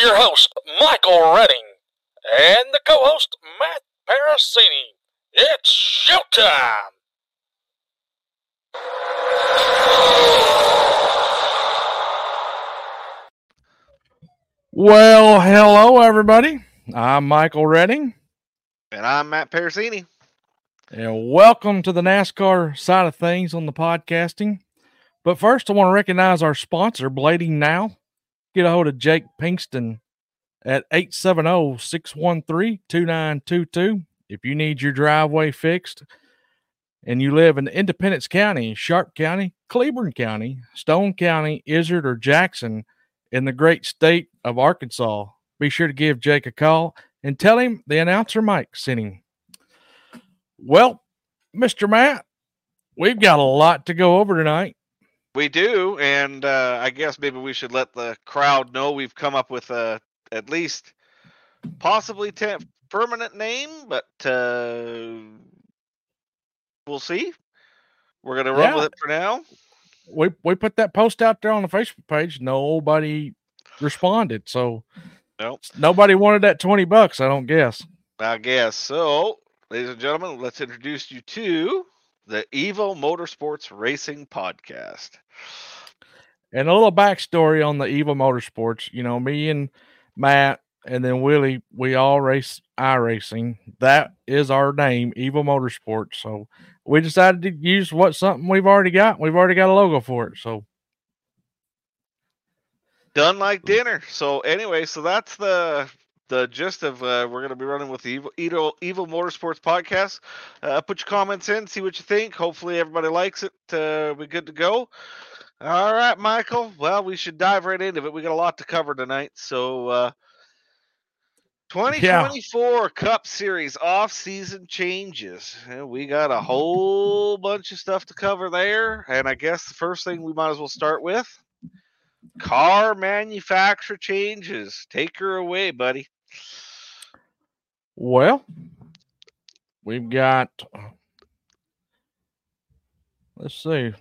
your host, Michael Redding, and the co-host, Matt Parasini. It's showtime! Well, hello, everybody. I'm Michael Redding. And I'm Matt Parasini. And welcome to the NASCAR side of things on the podcasting. But first, I want to recognize our sponsor, Blading Now. Get a hold of Jake Pinkston at 870-613-2922 if you need your driveway fixed and you live in Independence County, Sharp County, Cleburne County, Stone County, Izard, or Jackson in the great state of Arkansas. Be sure to give Jake a call and tell him the announcer Mike sent him. Well, Mr. Matt, we've got a lot to go over tonight. We do, and I guess maybe we should let the crowd know we've come up with at least possibly permanent name, but we'll see. We're going to run with it for now. We put that post out there on the Facebook page. Nobody responded, so nope. Nobody wanted that $20, I don't guess. I guess. So, ladies and gentlemen, let's introduce you to the Evo Motorsports Racing Podcast. And a little backstory on the Evo Motorsports. You know, me and Matt and then Willie, we all race iRacing. That is our name, Evo Motorsports. So we decided to use something we've already got. We've already got a logo for it. So done like dinner. So anyway, so that's the gist of we're going to be running with the Evo Motorsports podcast. Put your comments in, see what you think. Hopefully everybody likes it. We're good to go. All right, Michael. Well, we should dive right into it. We got a lot to cover tonight. So 2024 Cup Series off-season changes. We got a whole bunch of stuff to cover there. And I guess the first thing we might as well start with, car manufacturer changes. Take her away, buddy. Well, we've got, let's see.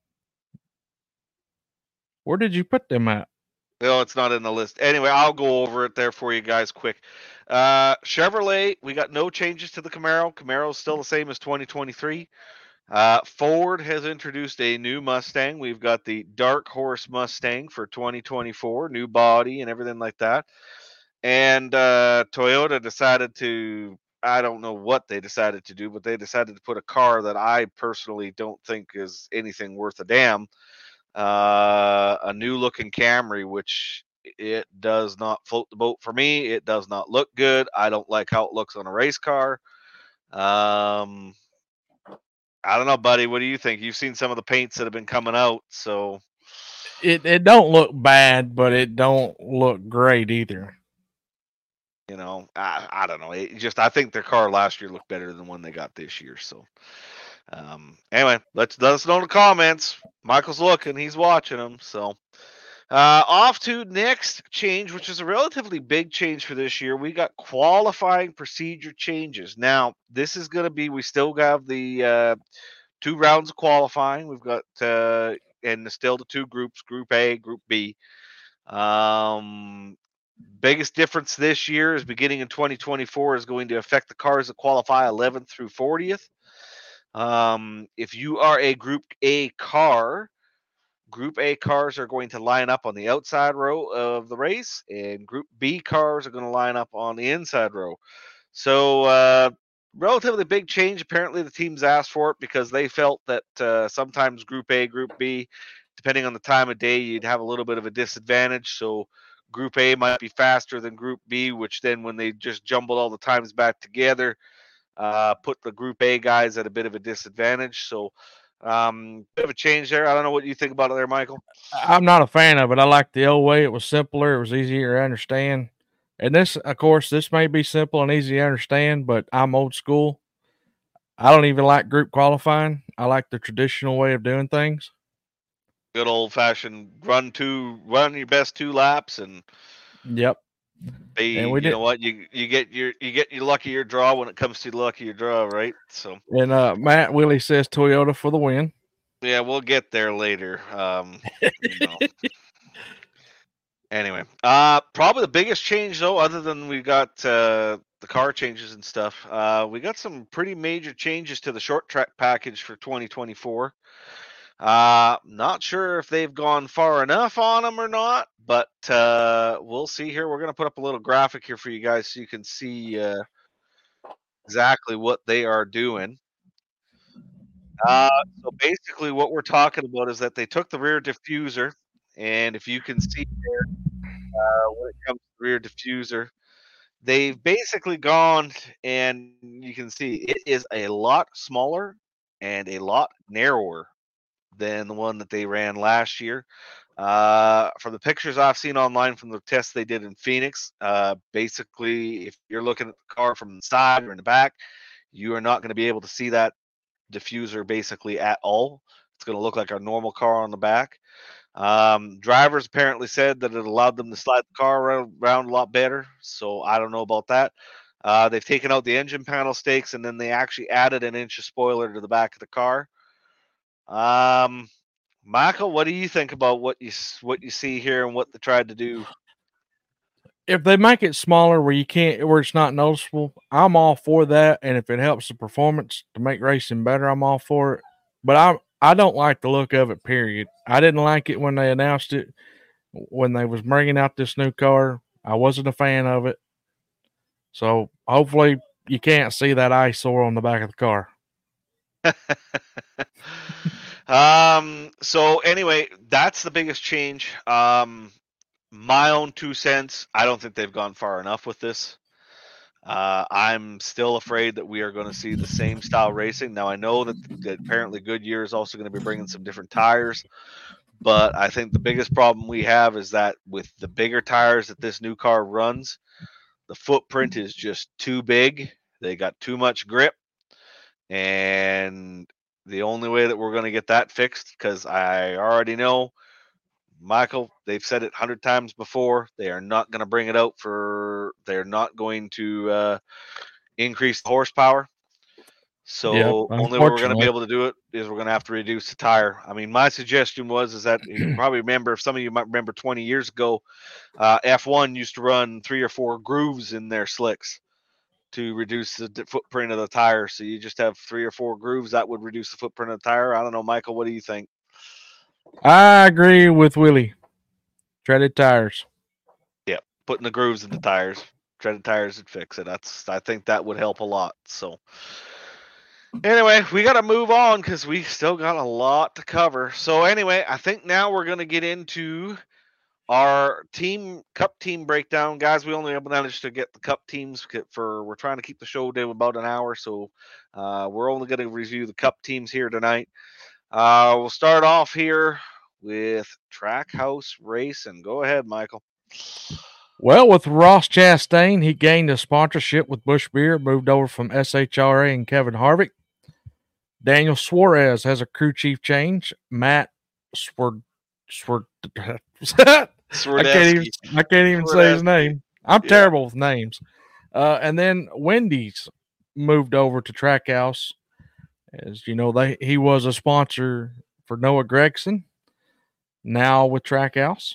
Where did you put them at? No, it's not in the list. Anyway, I'll go over it there for you guys quick. Chevrolet, we got no changes to the Camaro. Camaro's still the same as 2023. Ford has introduced a new Mustang. We've got the Dark Horse Mustang for 2024, new body and everything like that. And Toyota decided to, I don't know what they decided to do, but they decided to put a car that I personally don't think is anything worth a damn. A new looking Camry, which it does not float the boat for me. It does not look good. I don't like how it looks on a race car. I don't know, buddy. What do you think? You've seen some of the paints that have been coming out, so it don't look bad, but it don't look great either. You know, I don't know. I think their car last year looked better than the one they got this year. So, anyway, let us know in the comments. Michael's looking; he's watching them. So, off to next change, which is a relatively big change for this year. We got qualifying procedure changes. Now, this is going to be. We still have the 2 rounds of qualifying. We've got and still the 2 groups: Group A, Group B. Biggest difference this year is beginning in 2024 is going to affect the cars that qualify 11th through 40th. If you are a Group A car, Group A cars are going to line up on the outside row of the race, and Group B cars are going to line up on the inside row. So, relatively big change. Apparently, the teams asked for it because they felt that sometimes Group A, Group B, depending on the time of day, you'd have a little bit of a disadvantage. So, Group A might be faster than Group B, which then when they just jumbled all the times back together, put the Group A guys at a bit of a disadvantage. So, bit of a change there. I don't know what you think about it there, Michael. I'm not a fan of it. I like the old way. It was simpler. It was easier to understand. And this, of course, this may be simple and easy to understand, but I'm old school. I don't even like group qualifying. I like the traditional way of doing things. Good old fashioned run your best 2 laps, and yep. You know what, you get your lucky your draw when it comes to lucky your draw, right? So and Matt Willie says Toyota for the win. Yeah, we'll get there later. You know. Anyway, probably the biggest change though, other than we got the car changes and stuff, we got some pretty major changes to the short track package for 2024. Not sure if they've gone far enough on them or not, but we'll see here. We're going to put up a little graphic here for you guys so you can see exactly what they are doing. So basically, what we're talking about is that they took the rear diffuser, and if you can see there, when it comes to the rear diffuser, they've basically gone, and you can see it is a lot smaller and a lot narrower than the one that they ran last year. From the pictures I've seen online from the tests they did in Phoenix, basically, if you're looking at the car from the side or in the back, you are not going to be able to see that diffuser basically at all. It's going to look like a normal car on the back. Drivers apparently said that it allowed them to slide the car around a lot better. So I don't know about that. They've taken out the engine panel stakes and then they actually added an inch of spoiler to the back of the car. Michael, what do you think about what you see here and what they tried to do? If they make it smaller where it's not noticeable, I'm all for that. And if it helps the performance to make racing better, I'm all for it. But I don't like the look of it. Period. I didn't like it when they announced it, when they was bringing out this new car. I wasn't a fan of it. So hopefully you can't see that eyesore on the back of the car. So anyway, that's the biggest change. My own 2 cents, I don't think they've gone far enough with this. I'm still afraid that we are going to see the same style racing. Now, I know that apparently Goodyear is also going to be bringing some different tires, but I think the biggest problem we have is that with the bigger tires that this new car runs, the footprint is just too big. They got too much grip, and the only way that we're going to get that fixed, because I already know, Michael, they've said it 100 times before, they are not going to bring it out they're not going to increase the horsepower. So only way we're going to be able to do it is we're going to have to reduce the tire. I mean, my suggestion is that you probably remember, if some of you might remember 20 years ago, F1 used to run 3 or 4 grooves in their slicks to reduce the footprint of the tire. So you just have 3 or 4 grooves that would reduce the footprint of the tire. I don't know, Michael, what do you think? I agree with Willie. Treaded tires. Yeah, putting the grooves in the tires. Treaded tires would fix it. I think that would help a lot. So anyway, we got to move on because we still got a lot to cover. So anyway, I think now we're going to get into our cup team breakdown. Guys, we only managed to get the cup teams we're trying to keep the show to about an hour. So we're only going to review the cup teams here tonight. We'll start off here with Trackhouse Racing. Go ahead, Michael. Well, with Ross Chastain, he gained a sponsorship with Busch Beer, moved over from SHRA and Kevin Harvick. Daniel Suarez has a crew chief change. Matt I can't even say his name. I'm terrible with names. And then Wendy's moved over to Trackhouse. As you know, he was a sponsor for Noah Gragson. Now with Trackhouse.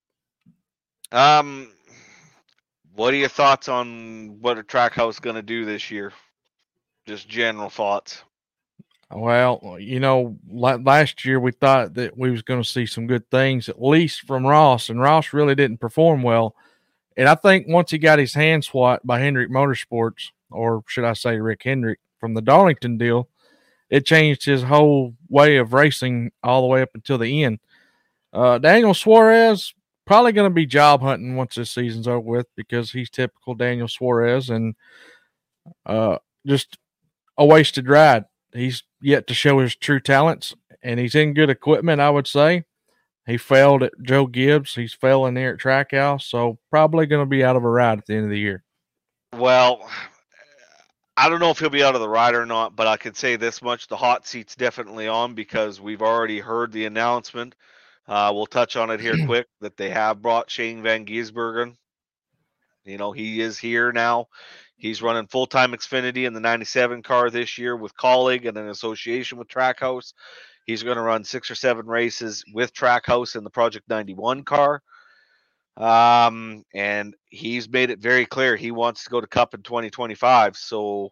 What are your thoughts on what a Trackhouse is going to do this year? Just general thoughts. Well, you know, last year we thought that we was going to see some good things, at least from Ross, and Ross really didn't perform well. And I think once he got his hand swat by Hendrick Motorsports, or should I say Rick Hendrick, from the Darlington deal, it changed his whole way of racing all the way up until the end. Daniel Suarez probably going to be job hunting once this season's over with, because he's typical Daniel Suarez, and just a wasted ride. He's yet to show his true talents, and he's in good equipment, I would say. He failed at Joe Gibbs. He's failing there at Trackhouse, so probably going to be out of a ride at the end of the year. Well, I don't know if he'll be out of the ride or not, but I can say this much. The hot seat's definitely on, because we've already heard the announcement. We'll touch on it here quick, that they have brought Shane Van Gisbergen. You know, he is here now. He's running full-time Xfinity in the 97 car this year with Colleague and an association with Trackhouse. He's going to run 6 or 7 races with Trackhouse in the Project 91 car. And he's made it very clear he wants to go to Cup in 2025. So,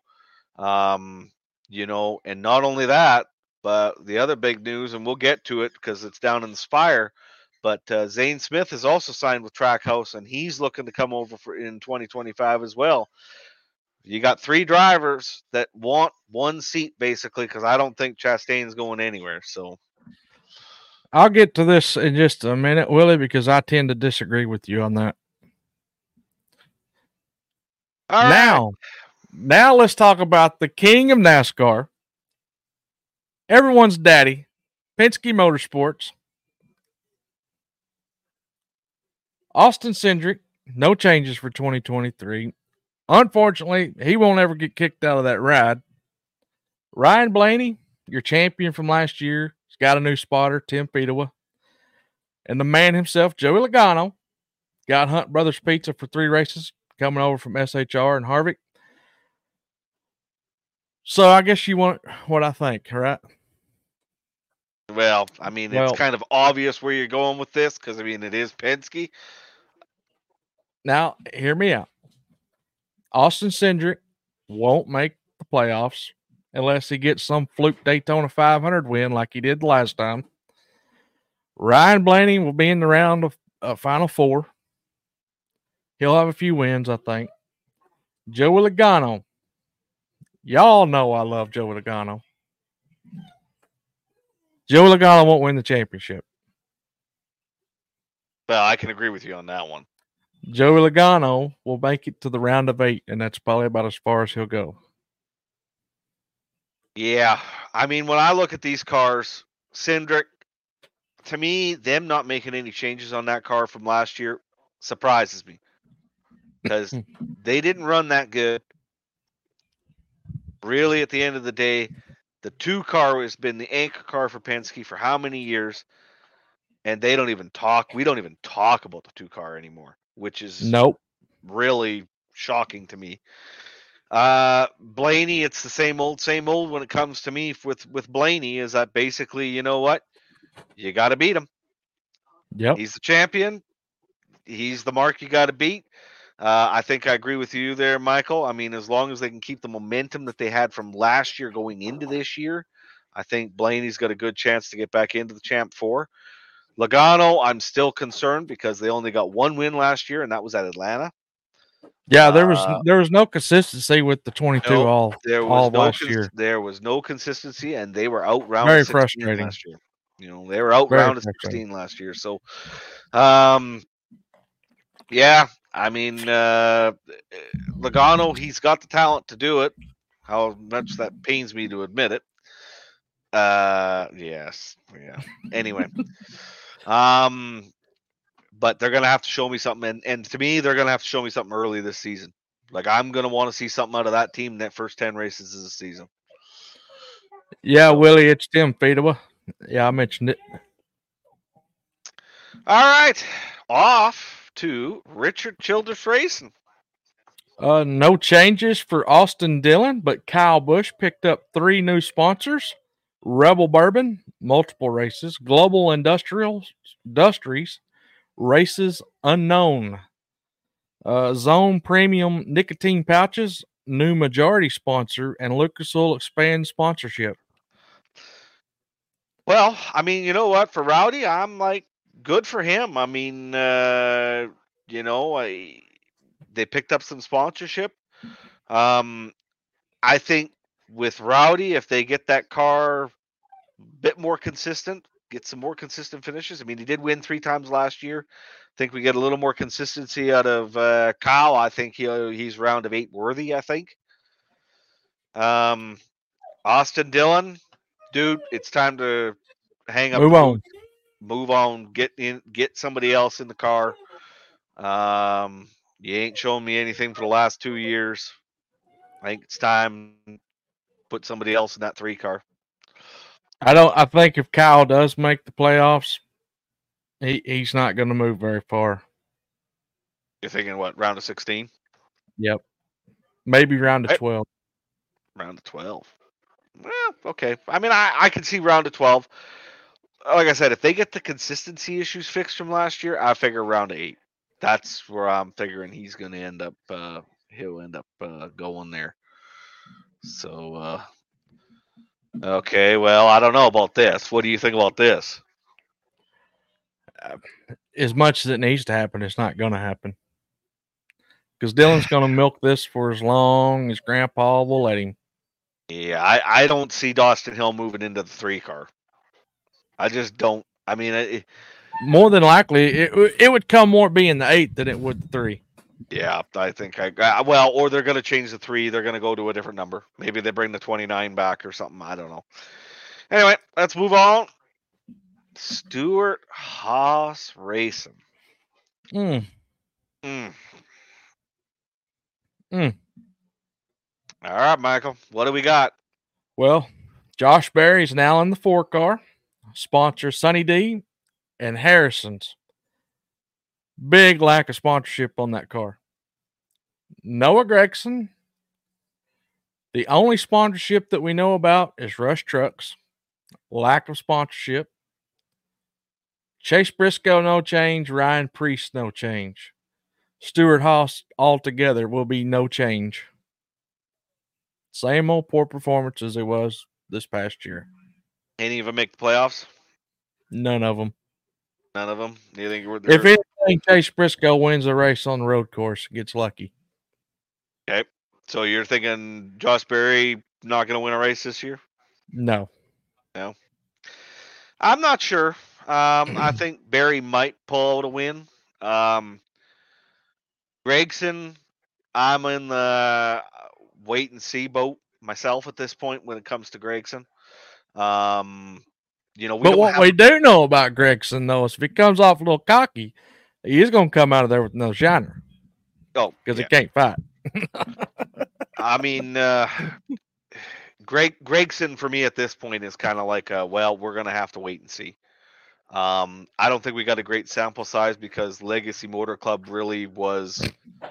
and not only that, but the other big news, and we'll get to it because it's down in the Spire. But Zane Smith has also signed with Trackhouse, and he's looking to come over in 2025 as well. You got 3 drivers that want one seat basically, because I don't think Chastain's going anywhere. So I'll get to this in just a minute, Willie, because I tend to disagree with you on that. all right. Now let's talk about the king of NASCAR, everyone's daddy, Penske Motorsports. Austin Cindric, no changes for 2023. Unfortunately, he won't ever get kicked out of that ride. Ryan Blaney, your champion from last year, he's got a new spotter, Tim Fedewa. And the man himself, Joey Logano, got Hunt Brothers Pizza for 3 races, coming over from SHR and Harvick. So I guess you want what I think, right? Well, I mean, it's kind of obvious where you're going with this because, I mean, it is Penske. Now, hear me out. Austin Cindric won't make the playoffs unless he gets some fluke Daytona 500 win like he did the last time. Ryan Blaney will be in the round of Final 4. He'll have a few wins, I think. Joey Logano. Y'all know I love Joey Logano. Joey Logano won't win the championship. Well, I can agree with you on that one. Joey Logano will make it to the round of 8, and that's probably about as far as he'll go. Yeah. I mean, when I look at these cars, Cindric, to me, them not making any changes on that car from last year surprises me because they didn't run that good. Really, at the end of the day, the 2 car has been the anchor car for Penske for how many years? And they don't even talk. We don't even talk about the 2 car anymore, which is really shocking to me. Blaney, it's the same old when it comes to me with Blaney, is that basically, you know what? You got to beat him. Yep. He's the champion. He's the mark you got to beat. I think I agree with you there, Michael. I mean, as long as they can keep the momentum that they had from last year going into this year, I think Blaney's got a good chance to get back into the Champ 4. Logano, I'm still concerned because they only got 1 win last year, and that was at Atlanta. Yeah, there was no consistency with the 22 all last year. There was no consistency, and they were out round Very 16 frustrating last year. They were out round 16 last year. So, yeah, I mean, Logano, he's got the talent to do it. How much that pains me to admit it. Yes, yeah. Anyway, but they're gonna have to show me something, and to me, they're gonna have to show me something early this season. Like I'm gonna want to see something out of that team in that first 10 races of the season. Yeah, Willie, it's Tim Fedewa. Yeah, I mentioned it. All right, off to Richard Childress Racing. No changes for Austin Dillon, but Kyle Busch picked up 3 new sponsors: Rebel Bourbon, multiple races; Global Industries, Races Unknown; Zone Premium Nicotine Pouches, new majority sponsor; and Lucas Oil expands sponsorship. Well, I mean, you know what? For Rowdy, I'm like, good for him. I mean, they picked up some sponsorship. I think with Rowdy, if they get that car a bit more consistent, get some more consistent finishes. I mean, he did win 3 times last year. I think we get a little more consistency out of Kyle. I think he's round of 8 worthy, I think. Austin Dillon, dude, it's time to hang up. Move on. Get somebody else in the car. You ain't shown me anything for the last 2 years. I think it's time to put somebody else in that 3 car. I think if Kyle does make the playoffs, he's not going to move very far. You're thinking what, round of 16? Yep. Maybe round of 12. Round of 12. Well, okay. I mean, I can see round of 12. Like I said, if they get the consistency issues fixed from last year, I figure round of 8. That's where I'm figuring he's going to end up. He'll end up going there. So, okay. Well, I don't know about this. What do you think about this? As much as it needs to happen, it's not going to happen. Because Dylan's going to milk this for as long as Grandpa will let him. Yeah, I don't see Dawson Hill moving into the 3 car. I just don't. I mean, more than likely, it would come more being the 8 than it would the 3. Yeah, I think or they're going to change the 3. They're going to go to a different number. Maybe they bring the 29 back or something. I don't know. Anyway, let's move on. Stewart Haas Racing. Mm. All right, Michael. What do we got? Well, Josh Berry's now in the 4 car. Sponsor Sonny D and Harrison's. Big lack of sponsorship on that car. Noah Gragson. The only sponsorship that we know about is Rush Trucks. Lack of sponsorship. Chase Briscoe, no change. Ryan Priest, no change. Stewart Haas altogether will be no change. Same old poor performance as it was this past year. Any of them make the playoffs? None of them. None of them? Do you think if anything, Chase Briscoe wins a race on the road course, gets lucky. Okay. So you're thinking Josh Berry not going to win a race this year? No. No. I'm not sure. I think Berry might pull out a win. Gragson, I'm in the wait and see boat myself at this point when it comes to Gragson. We do know about Gragson though is if he comes off a little cocky, he is going to come out of there with no shiner. Oh, because he can't fight. I mean, Gragson for me at this point is kind of like, we're going to have to wait and see. I don't think we got a great sample size because Legacy Motor Club really was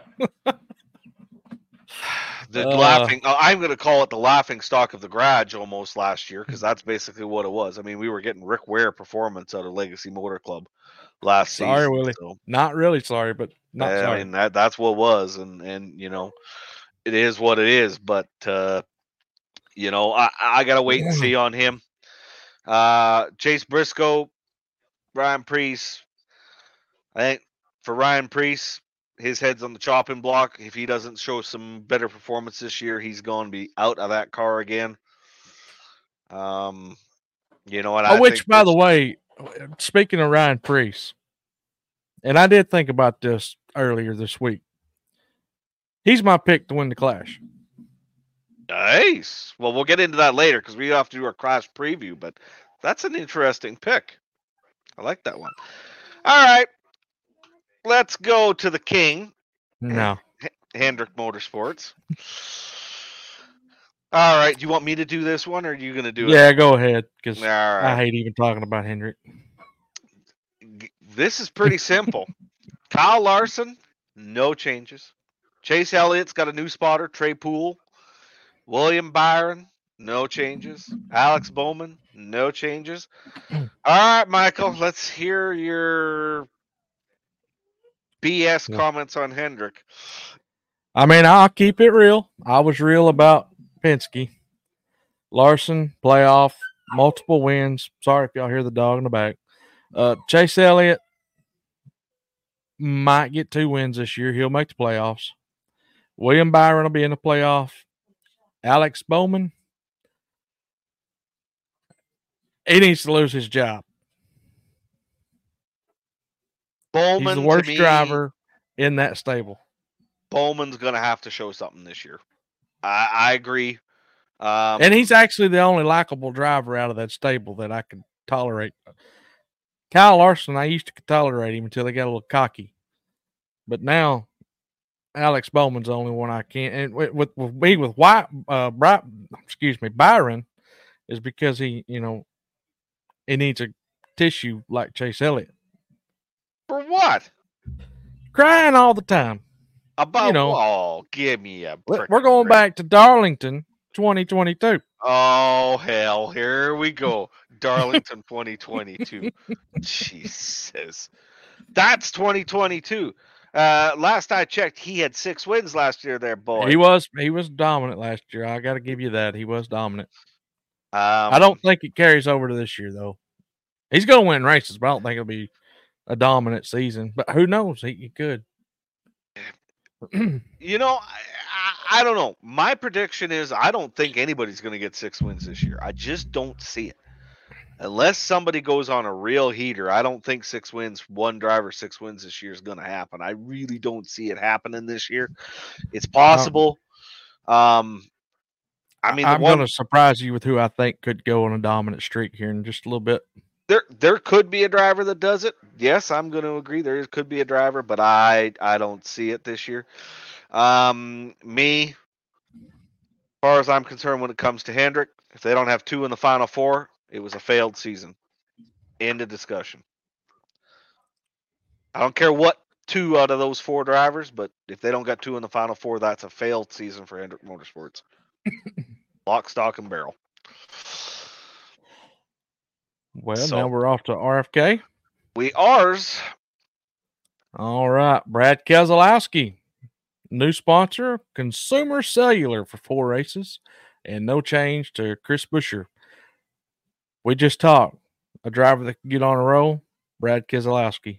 the laughing. I'm going to call it the laughing stock of the garage almost last year because that's basically what it was. I mean, we were getting Rick Ware performance out of Legacy Motor Club last season. Sorry, Willie. So, not really sorry, but not sorry. I mean, that's what it was, and it is what it is. But I got to wait and see on him. Chase Briscoe. Ryan Priest, I think for Ryan Priest, his head's on the chopping block. If he doesn't show some better performance this year, he's going to be out of that car again. Which, by the way, speaking of Ryan Priest, and I did think about this earlier this week. He's my pick to win the Clash. Nice. Well, we'll get into that later because we have to do our Clash preview, but that's an interesting pick. I like that one. All right. Let's go to the king. No. Hendrick Motorsports. All right. Do you want me to do this one or are you going to do it? Yeah, go ahead because right. I hate even talking about Hendrick. This is pretty simple. Kyle Larson, no changes. Chase Elliott's got a new spotter, Trey Poole. William Byron, no changes. Alex Bowman, no changes. All right, Michael, let's hear your BS comments on Hendrick. I mean, I'll keep it real. I was real about Penske. Larson, playoff, multiple wins. Sorry if y'all hear the dog in the back. Chase Elliott might get 2 wins this year. He'll make the playoffs. William Byron will be in the playoff. Alex Bowman, he needs to lose his job. Bowman, he's the worst driver in that stable. Bowman's going to have to show something this year. I agree. And he's actually the only likable driver out of that stable that I can tolerate. Kyle Larson, I used to tolerate him until he got a little cocky. But now, Alex Bowman's the only one I can't. And with Byron is because he needs a tissue like Chase Elliott. For what? Crying all the time. About give me a break. We're going back to Darlington 2022. Oh, hell. Here we go. Darlington 2022. Jesus. That's 2022. Last I checked, he had 6 wins last year. There, boy. He was dominant last year. I got to give you that. He was dominant. I Um, don't think it carries over to this year though. He's going to win races, but I don't think it'll be a dominant season. But who knows? He could. you know, I don't know. My prediction is I don't think anybody's going to get 6 wins this year. I just don't see it. Unless somebody goes on a real heater, I don't think 6 wins, one driver, 6 wins this year is going to happen. I really don't see it happening this year. It's possible. I mean, I'm going to surprise you with who I think could go on a dominant streak here in just a little bit. There could be a driver that does it. Yes, I'm going to agree. There could be a driver, but I don't see it this year. Me, as far as I'm concerned, when it comes to Hendrick, if they don't have 2 in the Final Four, it was a failed season. End of discussion. I don't care what 2 out of those 4 drivers, but if they don't got 2 in the Final Four, that's a failed season for Hendrick Motorsports. Lock, stock, and barrel. Well, now we're off to RFK. We ours. All right, Brad Keselowski, new sponsor, Consumer Cellular for 4 races, and no change to Chris Buescher. We just talked. A driver that can get on a roll, Brad Keselowski.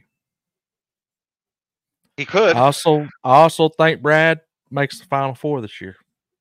He could. I also think Brad makes the Final Four this year.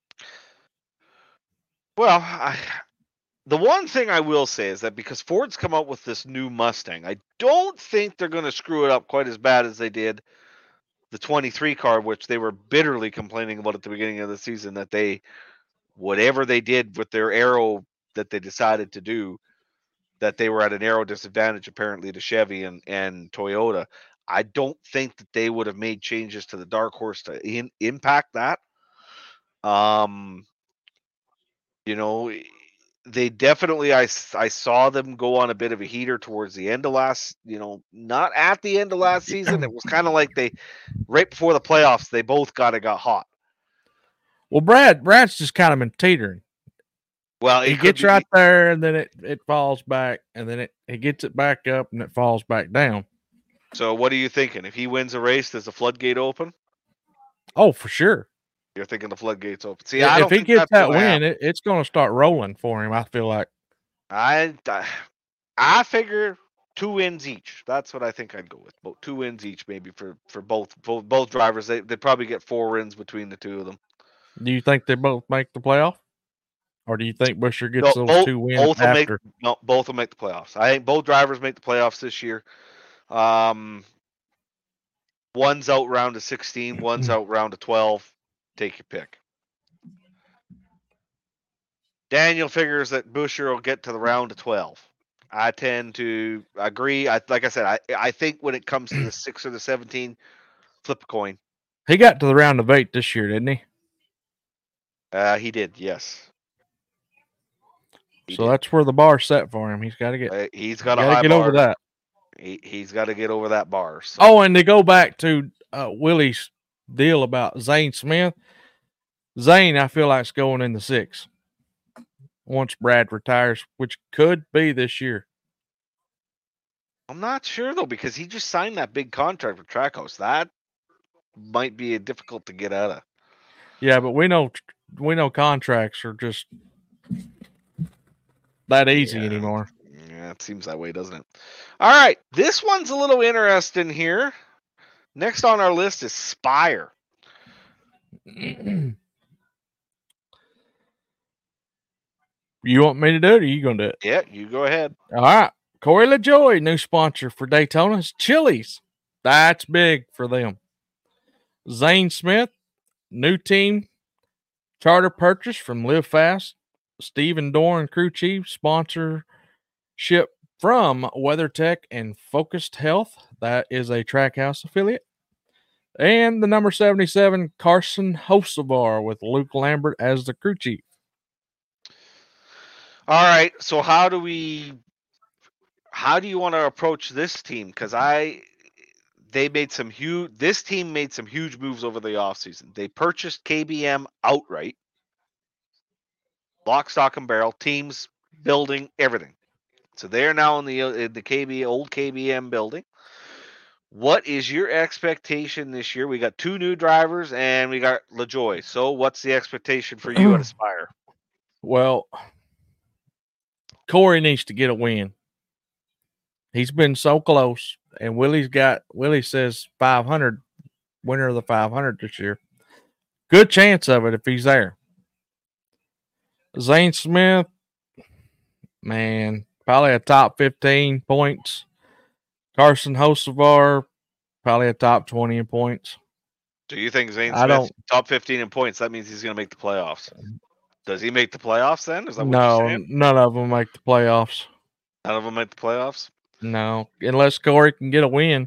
Well, the one thing I will say is that because Ford's come out with this new Mustang, I don't think they're going to screw it up quite as bad as they did the 23 car, which they were bitterly complaining about at the beginning of the season, that whatever they did with their aero that they decided to do, that they were at an aero disadvantage apparently to Chevy and Toyota. I don't think that they would have made changes to the Dark Horse to impact that. They definitely, I saw them go on a bit of a heater towards the end of not at the end of last season. It was kind of like right before the playoffs, they both got hot. Well, Brad's just kind of been teetering. Well, he gets right there, and then it falls back, and then he gets it back up, and it falls back down. So what are you thinking? If he wins a race, does the floodgate open? Oh, for sure. You're thinking the floodgates open. See, if he gets that win, it's going to start rolling for him, I feel like. I figure 2 wins each. That's what I think I'd go with. About 2 wins each, maybe for both drivers. They probably get 4 wins between the 2 of them. Do you think they both make the playoff? Or do you think Buescher gets those 2 wins both after? Both will make the playoffs. I think both drivers make the playoffs this year. One's out round of 16, one's out round of 12. Take your pick. Daniel figures that Buescher will get to the round of 12. I tend to agree. Like I said, I think when it comes to the 6 or the 17, flip a coin. He got to the round of 8 this year, didn't he? He did, yes. So that's where the bar's set for him. He's got to get. He's got to get over that. He's got to get over that bar. So. Oh, and to go back to Willie's deal about Zane Smith. Zane, I feel like, is going in the 6 once Brad retires, which could be this year. I'm not sure though, because he just signed that big contract with Trackhouse. That might be difficult to get out of. Yeah, but we know contracts are just that easy anymore. Yeah, it seems that way, doesn't it? All right, this one's a little interesting here. Next on our list is Spire. You want me to do it, or are you going to do it? Yeah, you go ahead. All right. Corey LaJoie, new sponsor for Daytona's Chili's. That's big for them. Zane Smith, new team, charter purchase from Live Fast. Stephen Dorn, crew chief, sponsorship from WeatherTech and Focused Health. That is a Trackhouse affiliate. And the number 77, Carson Hocevar, with Luke Lambert as the crew chief. All right, so how do you want to approach this team? Because this team made some huge moves over the offseason. They purchased KBM outright. Lock, stock, and barrel, teams, building, everything. So they're now in the old KBM building. What is your expectation this year? We got 2 new drivers and we got LaJoy. So what's the expectation for you at Aspire? Well, Corey needs to get a win. He's been so close, and Willie says 500, winner of the 500 this year. Good chance of it if he's there. Zane Smith, man, probably a top 15 points. Carson Hocevar, probably a top 20 in points. Do you think Zane Smith top 15 in points? That means he's going to make the playoffs. Does he make the playoffs then? Is that what you're saying? None of them make the playoffs. None of them make the playoffs? No, unless Corey can get a win.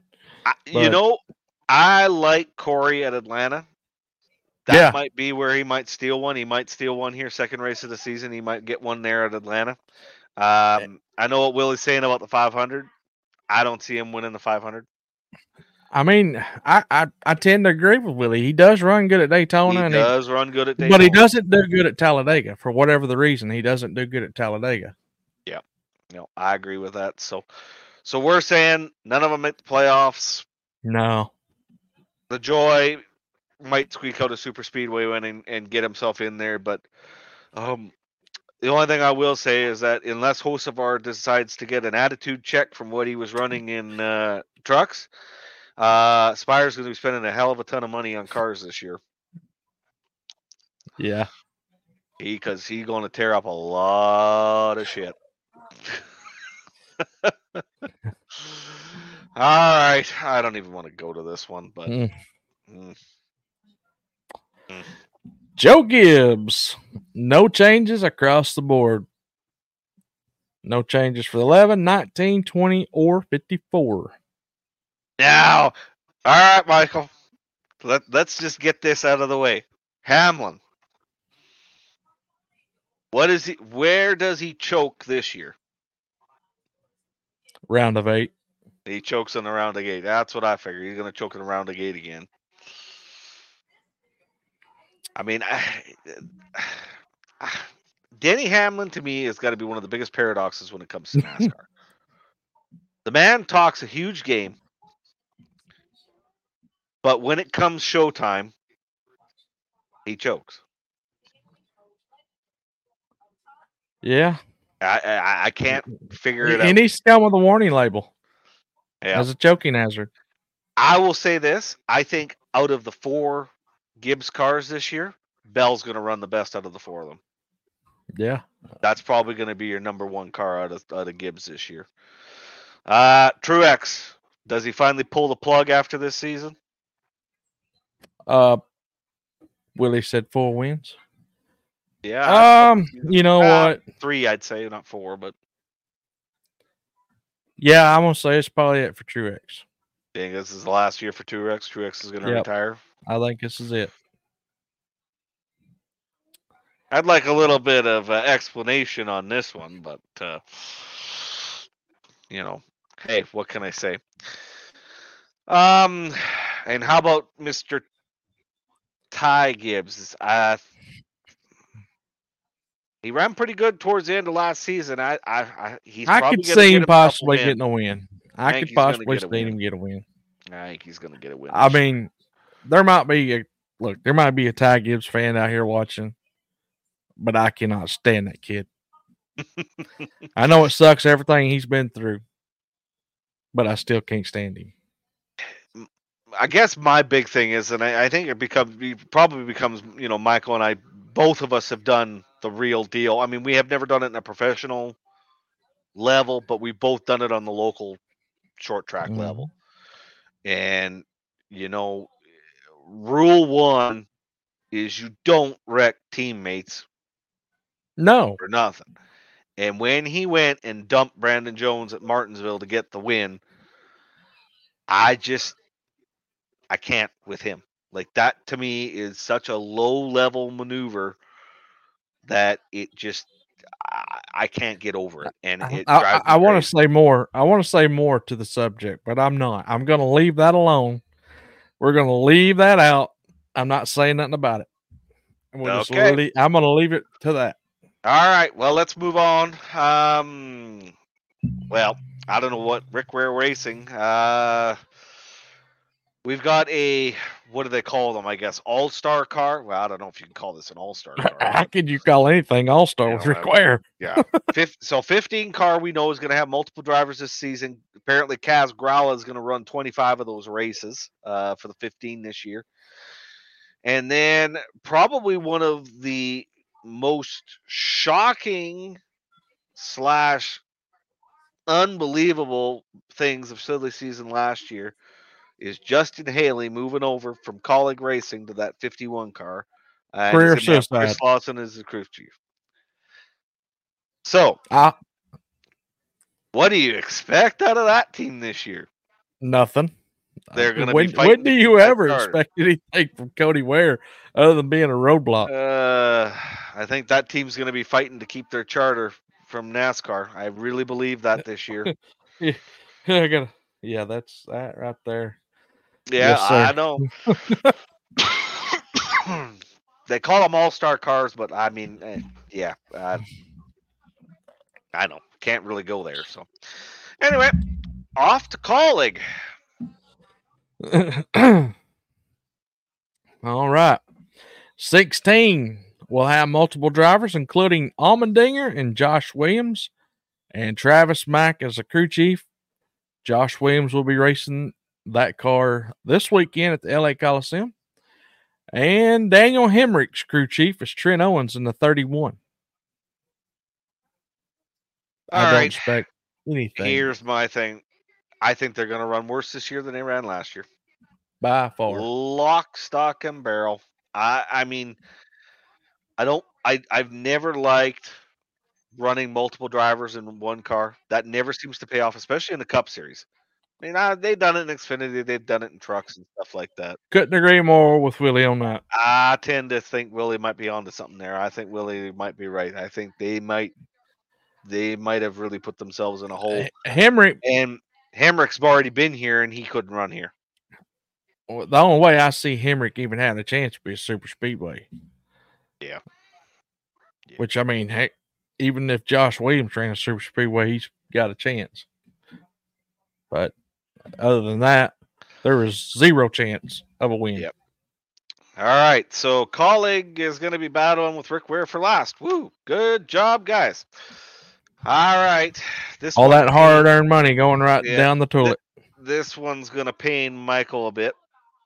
I like Corey at Atlanta. That might be where he might steal one. He might steal one here, second race of the season. He might get one there at Atlanta. I know what Willie's saying about the 500. I don't see him winning the 500. I mean, I tend to agree with Willie. He does run good at Daytona. He does run good at Daytona. But he doesn't do good at Talladega. For whatever the reason, he doesn't do good at Talladega. Yeah. No, I agree with that. So we're saying none of them make the playoffs. No. LaJoy might squeak out a super speedway win and get himself in there. But the only thing I will say is that unless Hocevar decides to get an attitude check from what he was running in trucks, Spire's going to be spending a hell of a ton of money on cars this year. Yeah. Because he's going to tear up a lot of shit. All right. I don't even want to go to this one, but. Joe Gibbs. No changes across the board. No changes for 11, 19, 20, or 54. Now, all right, Michael. Let's just get this out of the way. Hamlin. Where does he choke this year? Round of 8. He chokes in the round of 8. That's what I figured. He's going to choke in the round of 8 again. I mean, Denny Hamlin to me has got to be one of the biggest paradoxes when it comes to NASCAR. The man talks a huge game, but when it comes showtime, he chokes. Yeah. I can't figure it out. He needs to come with a warning label as a choking hazard. I will say this. I think out of the 4 Gibbs cars this year, Bell's going to run the best out of the 4 of them. Yeah. That's probably going to be your number 1 car out of Gibbs this year. Truex, does he finally pull the plug after this season? Willie said 4 wins. Yeah. You know what? 3, I'd say, not 4, but. Yeah, I'm going to say it's probably it for Truex. Dang, this is the last year for Truex. Truex is going to retire. I think this is it. I'd like a little bit of explanation on this one, but, hey, what can I say? And how about Mr. Ty Gibbs? He ran pretty good towards the end of last season. I could see him possibly getting a win. I could possibly see him get a win. I think he's going to get a win. I mean, there might be a Ty Gibbs fan out here watching, but I cannot stand that kid. I know it sucks everything he's been through, but I still can't stand him. I guess my big thing is, and I think it probably becomes, Michael and I, both of us have done the real deal. I mean, we have never done it in a professional level, but we've both done it on the local short track level. And, rule 1 is you don't wreck teammates. No. For nothing. And when he went and dumped Brandon Jones at Martinsville to get the win, I can't with him. Like, that to me is such a low-level maneuver that it just I can't get over it. And it drives me I want to say more. I want to say more to the subject, but I'm not. I'm going to leave that alone. We're going to leave that out. I'm not saying nothing about it. I'm going to leave it to that. All right. Well, let's move on. Well, I don't know what Rick Ware Racing. We've got a, what do they call them? I guess all-star car. Well, I don't know if you can call this an all-star car. How could you call anything all-star with Rick Ware? Yeah. So 15 car we know is going to have multiple drivers this season. Apparently, Kaz Grala is going to run 25 of those races for the 15 this year. And then probably one of the most shocking / unbelievable things of silly season last year is Justin Haley moving over from Colleague Racing to that 51 car. And Career he's gonna have Chris suicide. Lawson as the crew chief. So, what do you expect out of that team this year? Nothing. They're going to when, be fighting. When do you ever starter. expect anything from Cody Ware other than being a roadblock? I think that team's going to be fighting to keep their charter from NASCAR. I really believe that this year. Yeah, that's that right there. Yeah, Yes, I know. They call them all-star cars, but I mean, yeah, I know. Can't really go there. So, anyway, off to Colleague. All right. 16 will have multiple drivers, including Allmendinger and Josh Williams, and Travis Mack as a crew chief. Josh Williams will be racing that car this weekend at the LA Coliseum. And Daniel Hemrick's crew chief is Trent Owens in the 31. I don't expect anything. Here's my thing. I think they're going to run worse this year than they ran last year. By far. Lock, stock, and barrel. I mean, I've never liked running multiple drivers in one car. That never seems to pay off, especially in the Cup Series. I mean, they've done it in Xfinity. They've done it in trucks and stuff like that. Couldn't agree more with Willie on that. I tend to think Willie might be onto something there. I think Willie might be right. I think they might have really put themselves in a hole. Hemrick's already been here, and he couldn't run here. Well, the only way I see Hemrick even having a chance would be a super speedway. Yeah. Which, I mean, heck, even if Josh Williams ran a super speedway, he's got a chance. But other than that, there was zero chance of a win. Yep. All right. So Colleague is going to be battling with Rick Ware for last. Woo. Good job, guys. All right. All that hard-earned money going right down the toilet. This one's going to pain Michael a bit.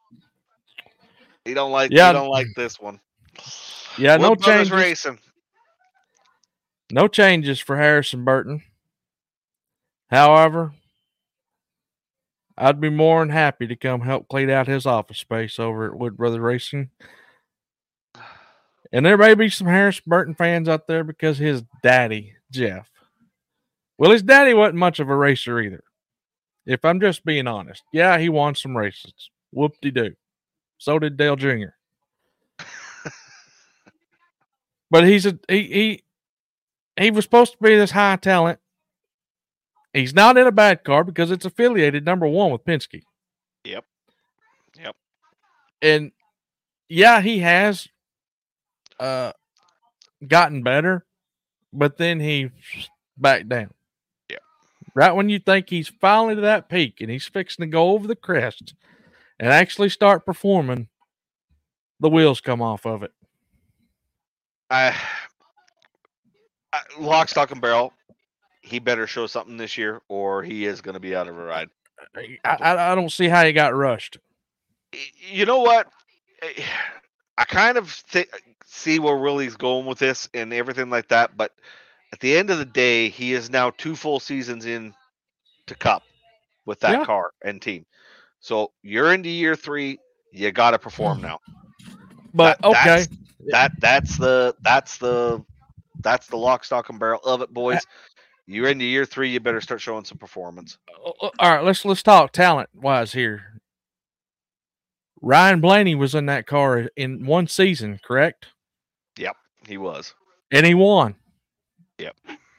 He don't like this one. Yeah, no changes. Racing. No changes for Harrison Burton. However, I'd be more than happy to come help clean out his office space over at Wood Brother Racing. And there may be some Harrison Burton fans out there because his daddy, Jeff. Well, his daddy wasn't much of a racer either. If I'm just being honest. Yeah, he won some races. Whoop-de-doo. So did Dale Jr. But he was supposed to be this high talent. He's not in a bad car because it's affiliated #1 with Penske. Yep. And yeah, he has gotten better, but then he backed down. Yeah. Right when you think he's finally to that peak and he's fixing to go over the crest and actually start performing, the wheels come off of it. Lock, stock, and barrel. He better show something this year, or he is going to be out of a ride. I don't see how he got rushed. You know what? I kind of see where Willie's going with this and everything like that, but at the end of the day, he is now 2 full seasons in to Cup with that car and team. So you're into year 3. You got to perform now. But okay, that's the lock, stock, and barrel of it, boys. You're into year 3. You better start showing some performance. All right, let's talk talent wise here. Ryan Blaney was in that car in one season, correct? Yep, he was, and he won. Yep.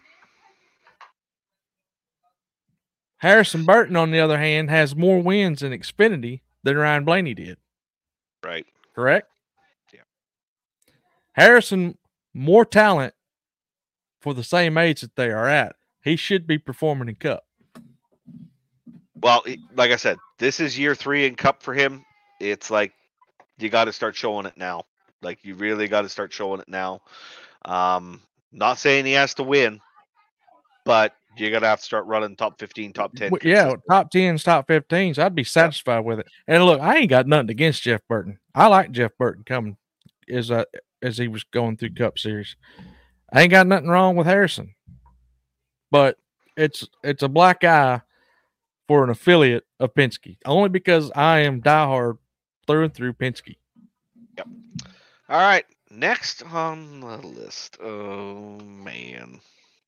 Harrison Burton, on the other hand, has more wins in Xfinity than Ryan Blaney did. Right. Correct? Yeah. Harrison, more talent for the same age that they are at. He should be performing in Cup. Well, like I said, this is year 3 in Cup for him. It's like you got to start showing it now. Like you really got to start showing it now. Not saying he has to win, but you're gonna have to start running top 15, top 10. Yeah, top 10s, top 15s. I'd be satisfied with it. And look, I ain't got nothing against Jeff Burton. I like Jeff Burton coming as he was going through Cup Series. I ain't got nothing wrong with Harrison, but it's a black eye for an affiliate of Penske, only because I am diehard through and through Penske. Yep. All right, next on the list. Oh man.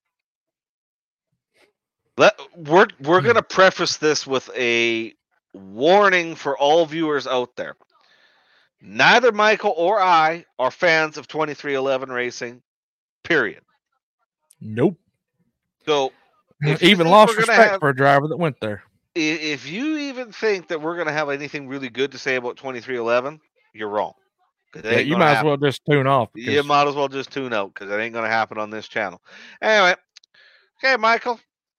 We're gonna preface this with a warning for all viewers out there. Neither Michael or I are fans of 2311 racing. Period. Nope. So even lost respect for a driver that went there. If you even think that we're gonna have anything really good to say about 2311, you're wrong. Yeah, you might as well just tune off. You might as well just tune out because it ain't gonna happen on this channel. Anyway, okay, Michael.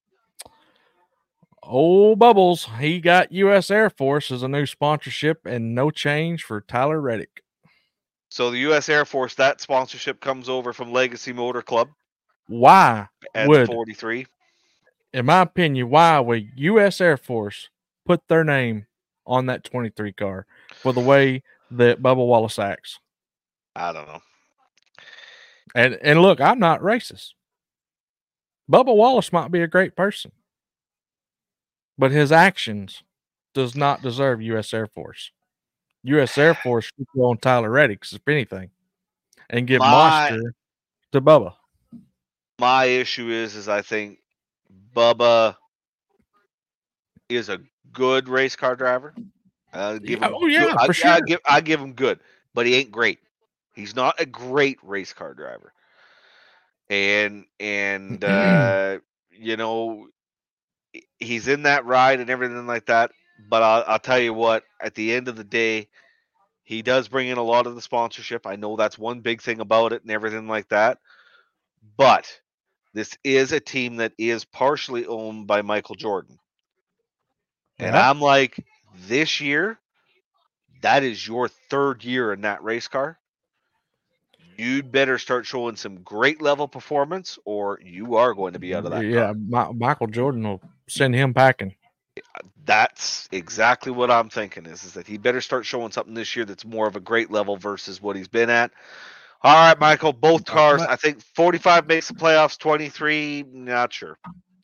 Old Bubbles, he got U.S. Air Force as a new sponsorship and no change for Tyler Reddick. So the U.S. Air Force, that sponsorship comes over from Legacy Motor Club. Why would 43? In my opinion, why would U.S. Air Force put their name on that 23 car for the way that Bubba Wallace acts? I don't know. And look, I'm not racist. Bubba Wallace might be a great person, but his actions does not deserve U.S. Air Force. U.S. Air Force should go on Tyler Reddick, if anything, and give Monster to Bubba. My issue is I think Bubba is a good race car driver. For sure. I give him good, but he ain't great. He's not a great race car driver. And you know, he's in that ride and everything like that. But I'll tell you what, at the end of the day, he does bring in a lot of the sponsorship. I know that's one big thing about it and everything like that. But this is a team that is partially owned by Michael Jordan. And I'm like, this year, that is your 3rd year in that race car. You'd better start showing some great level performance or you are going to be out of that car. Michael Jordan will send him packing. That's exactly what I'm thinking is that he better start showing something this year that's more of a great level versus what he's been at. All right, Michael, both cars. I think 45 makes the playoffs, 23, not sure.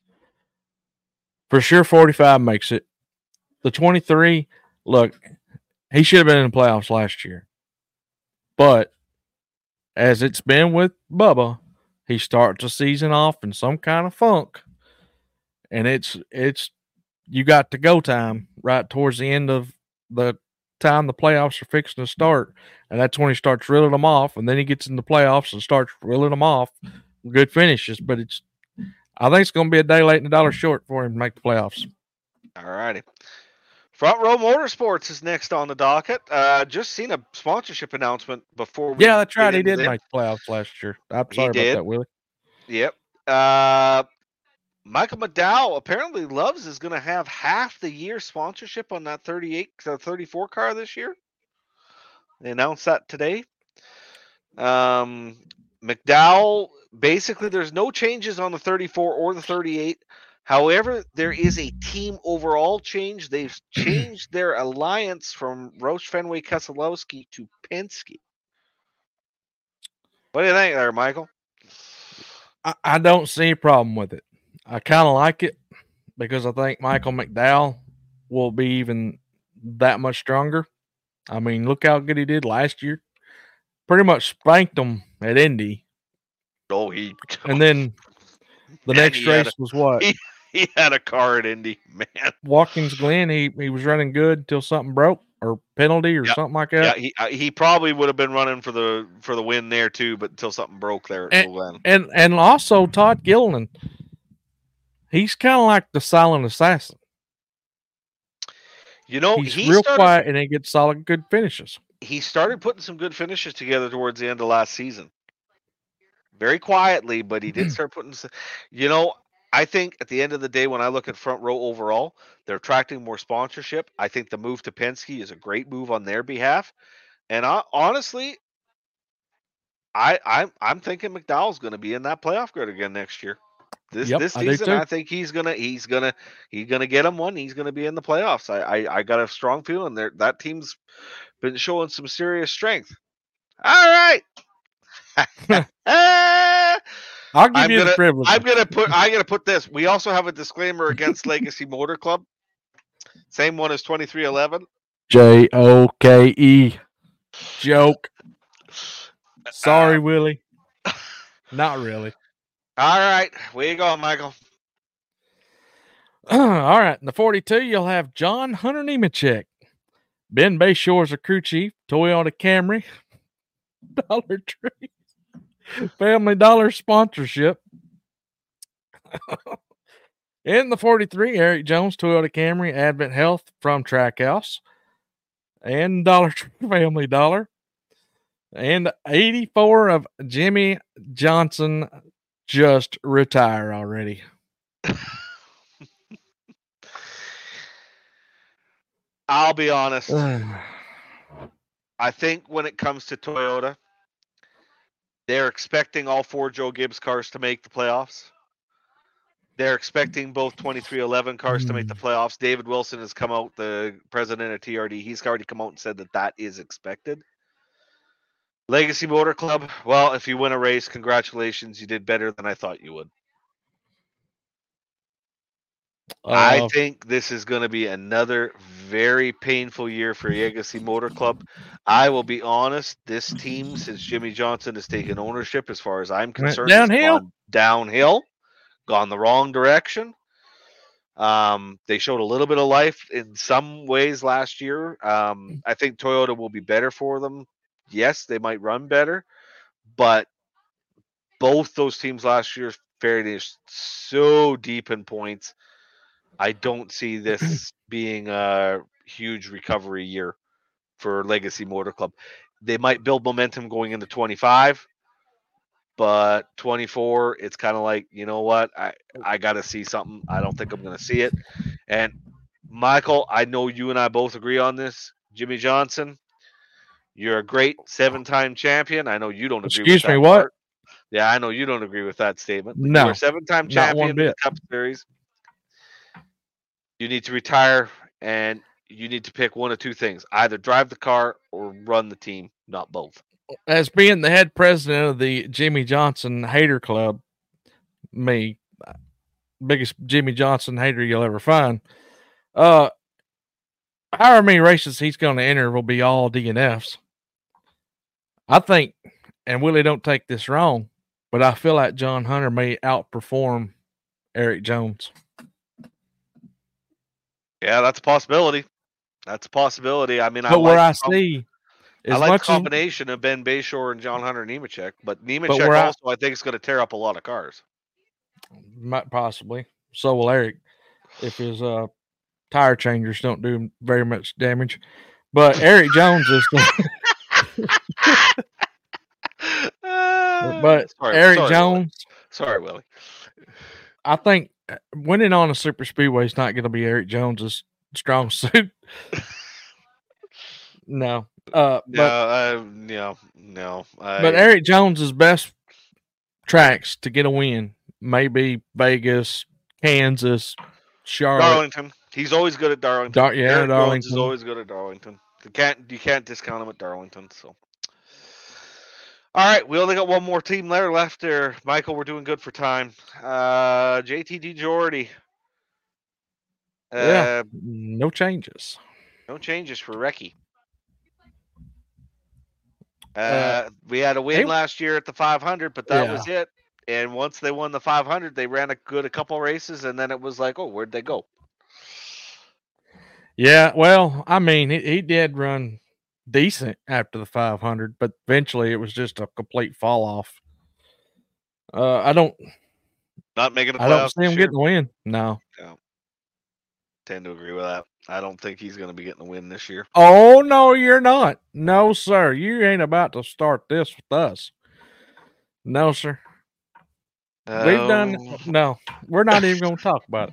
For sure, 45 makes it. The 23, look, he should have been in the playoffs last year. But as it's been with Bubba, he starts the season off in some kind of funk. And it's you got to go time right towards the end of the time the playoffs are fixing to start. And that's when he starts reeling them off. And then he gets in the playoffs and starts reeling them off. Good finishes. But I think it's going to be a day late and a dollar short for him to make the playoffs. All righty. Front Row Motorsports is next on the docket. Just seen a sponsorship announcement before. That's right. He did make the playoffs last year. I'm sorry about that, Willie. Yep. Michael McDowell apparently Loves is going to have half the year sponsorship on that 34 car this year. They announced that today. McDowell, basically, there's no changes on the 34 or the 38. However, there is a team overall change. They've changed their alliance from Roush Fenway Keselowski to Penske. What do you think there, Michael? I don't see a problem with it. I kind of like it because I think Michael McDowell will be even that much stronger. I mean, look how good he did last year. Pretty much spanked them at Indy. And then the next race was what? He had a car at Indy, man. Watkins Glen, he was running good until something broke or penalty or something like that. Yeah, he probably would have been running for the win there too, but until something broke there at Glen. And also Todd Gilliland. He's kind of like the silent assassin. You know, he's real quiet and he gets solid good finishes. He started putting some good finishes together towards the end of last season. Very quietly, but he did start putting. You know, I think at the end of the day, when I look at Front Row overall, they're attracting more sponsorship. I think the move to Penske is a great move on their behalf. And honestly, I'm thinking McDowell's going to be in that playoff grid again next year. This season, I think he's gonna get him one. He's gonna be in the playoffs. I got a strong feeling there. That team's been showing some serious strength. All right. I'll give you the privilege. I'm gonna put this. We also have a disclaimer against Legacy Motor Club. Same one as 2311. JOKE. Joke. Sorry, Willie. Not really. All right. Where you going, Michael? All right. In the 42, you'll have John Hunter Nemechek. Ben Bayshore's a crew chief. Toyota Camry. Dollar Tree. Family Dollar sponsorship. In the 43, Eric Jones, Toyota Camry, Advent Health from Trackhouse. And Dollar Tree, Family Dollar. And 84 of Jimmy Johnson just retire already. I'll be honest. I think when it comes to Toyota, they're expecting all 4 Joe Gibbs cars to make the playoffs. They're expecting both 2311 cars to make the playoffs. David Wilson has come out, the president of TRD. He's already come out and said that is expected. Legacy Motor Club, well, if you win a race, congratulations. You did better than I thought you would. I think this is going to be another very painful year for Legacy Motor Club. I will be honest, this team, since Jimmy Johnson has taken ownership, as far as I'm concerned, has gone downhill, gone the wrong direction. They showed a little bit of life in some ways last year. I think Toyota will be better for them. Yes, they might run better, but both those teams last year fared so deep in points. I don't see this being a huge recovery year for Legacy Motor Club. They might build momentum going into 25, but 24, it's kind of like, you know what? I got to see something. I don't think I'm going to see it. And Michael, I know you and I both agree on this. Jimmy Johnson, you're a great 7-time champion. I know you don't agree with that. Excuse me, what? Part. Yeah, I know you don't agree with that statement. No. You're a 7-time champion in the Cup Series. You need to retire, and you need to pick one of two things. Either drive the car or run the team, not both. As being the head president of the Jimmy Johnson Hater Club, me, biggest Jimmy Johnson hater you'll ever find, however many races he's going to enter will be all DNFs. I think, and Willie, don't take this wrong, but I feel like John Hunter may outperform Eric Jones. Yeah, that's a possibility. I mean, but I see the combination of Ben Bayshore and John Hunter Nemechek, but Nemechek also I think is going to tear up a lot of cars. Might possibly. So will Eric if his tire changers don't do very much damage. But Eric Jones is Jones. Sorry, Willie. I think winning on a super speedway is not going to be Eric Jones's strong suit. No. But Eric Jones's best tracks to get a win maybe Vegas, Kansas, Charlotte, Darlington. He's always good at Darlington. Darlington. Jones is always good at Darlington. You can't discount him at Darlington. So, all right, we only got one more team there left. There, Michael. We're doing good for time. JTG Jordy. No changes. No changes for Recce. We had a win last year at the 500, but that was it. And once they won the 500, they ran a couple races, and then it was like, oh, where'd they go? Yeah, well, I mean, he did run decent after the 500, but eventually it was just a complete fall off. Not making the playoffs. I don't see him getting the win. No. Tend to agree with that. I don't think he's going to be getting the win this year. Oh, no, you're not. No, sir. You ain't about to start this with us. No, sir. We've done Oh, no. We're not even going to talk about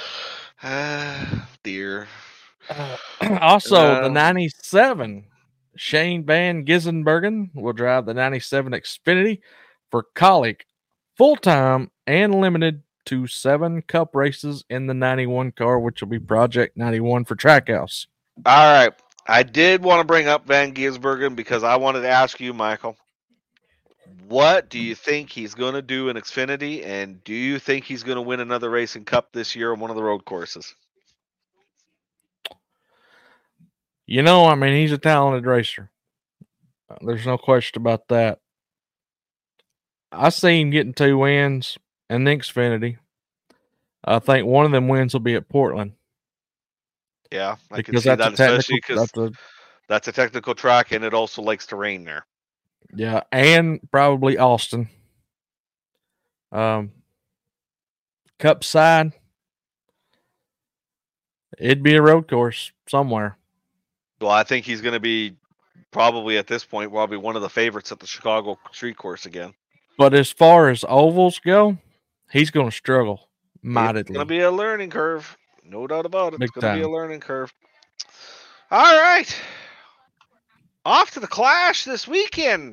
dear. it. Also, the Uh, 97 Shane Van Gissenbergen will drive the 97 Xfinity for Colic full time and limited to 7 cup races in the 91 car, which will be Project 91 for Trackhouse. all right. I did want to bring up Van Gisbergen because I wanted to ask you, Michael, what do you think he's going to do in Xfinity, and do you think he's going to win another racing cup this year on one of the road courses? You know, I mean, he's a talented racer. There's no question about that. I see him getting 2 wins in the Xfinity. I think one of them wins will be at Portland. Yeah, I can Because see that's that, a technical. especially because that's a technical track, and it also likes to rain there. Yeah, and probably Austin. Cup side, it'd be a road course somewhere. Well, I think he's going to be probably at this point probably one of the favorites at the Chicago Street Course again. But as far as ovals go, he's going to struggle It's mightily. going to be a learning curve, no doubt about it. Big It's going to be a time. learning curve. All right, off to the Clash this weekend.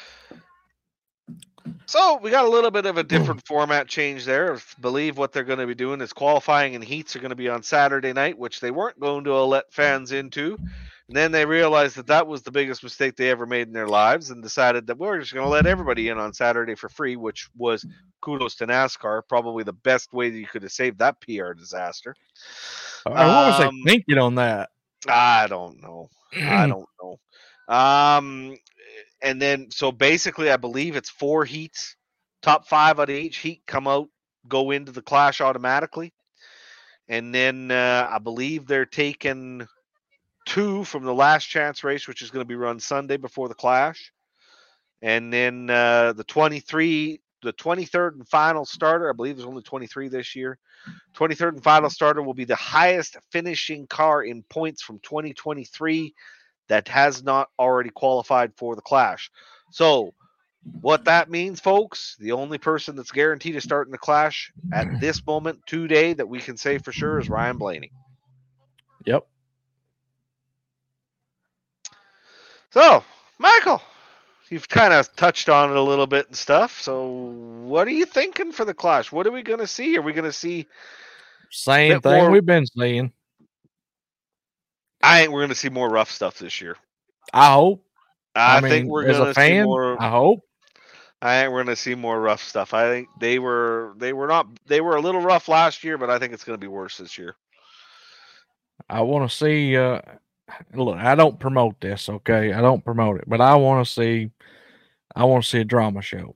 So we got a little bit of a different format change there. I believe what they're going to be doing is qualifying and heats are going to be on Saturday night, which they weren't going to let fans into. And then they realized that that was the biggest mistake they ever made in their lives and decided that we're just going to let everybody in on Saturday for free, which was kudos to NASCAR. Probably the best way that you could have saved that PR disaster. What was they thinking on that? I don't know. And then, so basically, I believe it's 4 heats. Top 5 out of each heat come out, go into the Clash automatically. And then I believe they're taking 2 from the last chance race, which is going to be run Sunday before the Clash. And then the 23rd and final starter, I believe there's only 23 this year. 23rd and final starter will be the highest finishing car in points from 2023 that has not already qualified for the Clash. So what that means, folks, the only person that's guaranteed to start in the Clash at this moment today that we can say for sure is Ryan Blaney. Yep. So, Michael, you've kind of touched on it a little bit and stuff. So what are you thinking for the Clash? What are we going to see? Are we going to see same thing we've been seeing? I think we're going to see more rough stuff this year. I hope. I think we're going to see more. I hope. I think we're going to see more rough stuff. I think they were a little rough last year, but I think it's going to be worse this year. I want to see. Look, I don't promote this, okay? I don't promote it, but I want to see a drama show.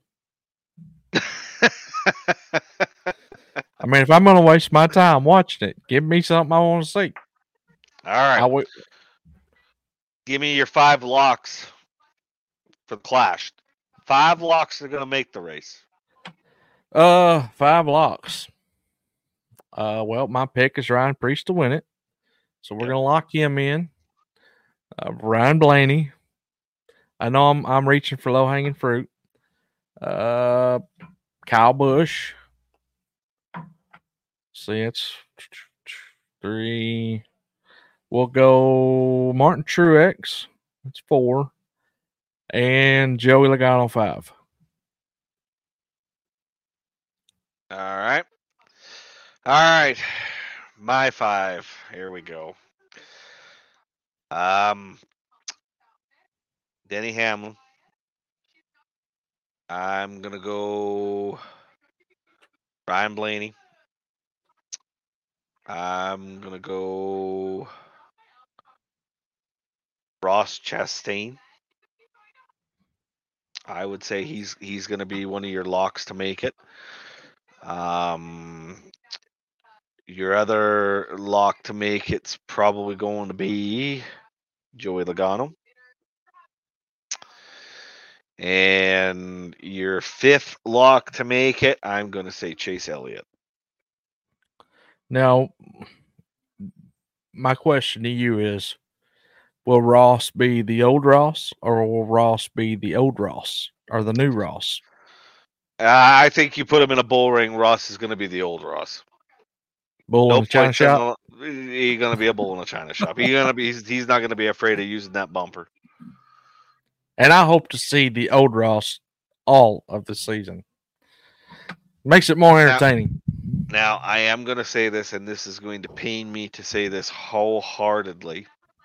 I mean, if I'm going to waste my time watching it, give me something I want to see. All right. Give me your 5 locks for the Clash. 5 locks that are going to make the race. 5 locks. Well, my pick is Ryan Preece to win it, so we're going to lock him in. Ryan Blaney. I know I'm reaching for low hanging fruit. Kyle Busch. See, it's 3. We'll go Martin Truex. That's 4. And Joey Logano 5. All right. All right. My 5. Here we go. Denny Hamlin. I'm going to go Ryan Blaney. I'm going to go Ross Chastain. I would say he's going to be one of your locks to make it. Your other lock to make it's probably going to be Joey Logano. And your 5th lock to make it, I'm going to say Chase Elliott. Now, my question to you is, will Ross be the old Ross, or will Ross be the old Ross, or the new Ross? I think you put him in a bull ring, Ross is going to be the old Ross. Bull in the china shop. He's going to be a bull in a china shop. He's not going to be afraid of using that bumper. And I hope to see the old Ross all of the season. Makes it more entertaining. Now, I am going to say this, and this is going to pain me to say this wholeheartedly.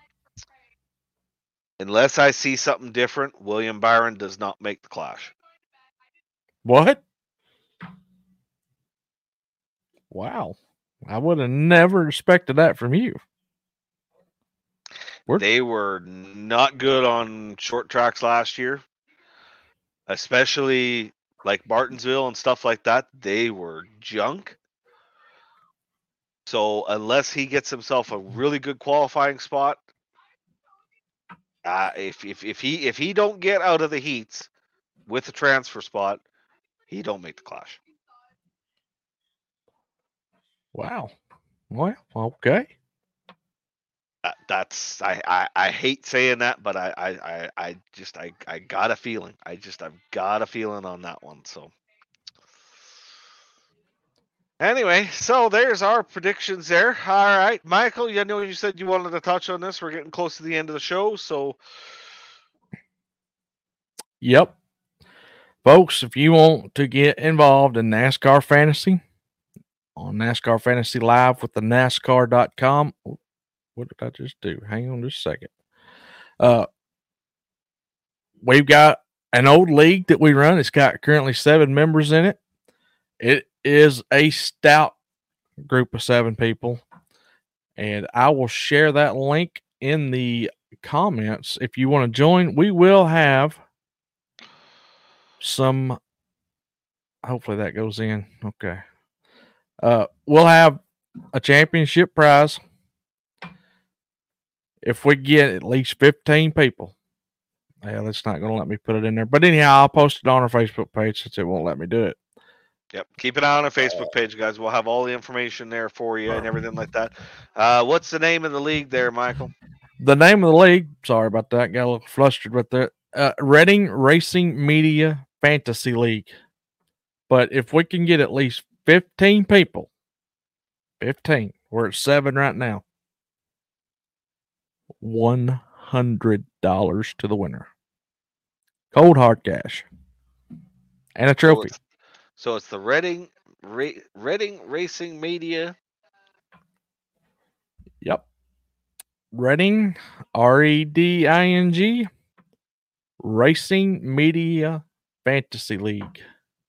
Unless I see something different, William Byron does not make the Clash. What? Wow. I would have never expected that from you. They were not good on short tracks last year, especially like Martinsville and stuff like that. They were junk. So unless he gets himself a really good qualifying spot, if he don't get out of the heats with the transfer spot, he don't make the Clash. Wow. Well, okay. That's I hate saying that, but I got a feeling. I've got a feeling on that one. So anyway, so there's our predictions there. All right, Michael, you know you said you wanted to touch on this. We're getting close to the end of the show, so yep. Folks, if you want to get involved in NASCAR Fantasy on NASCAR Fantasy Live with the NASCAR.com. What did I just do? Hang on just a second. We've got an old league that we run. It's got currently 7 members in it. It is a stout group of 7 people. And I will share that link in the comments if you want to join. We will have some. Hopefully that goes in. Okay. We'll have a championship prize if we get at least 15 people. Yeah, that's not going to let me put it in there. But anyhow, I'll post it on our Facebook page since it won't let me do it. Yep. Keep an eye on our Facebook page, guys. We'll have all the information there for you and everything like that. What's the name of the league there, Michael? The name of the league, sorry about that. Got a little flustered with that. Reading Racing Media Fantasy League. But if we can get at least 15 people, 15, we're at 7 right now, $100 to the winner. Cold hard cash. And a trophy. So it's the Reading Racing Media. Yep. Reading, REDING, Racing Media Fantasy League.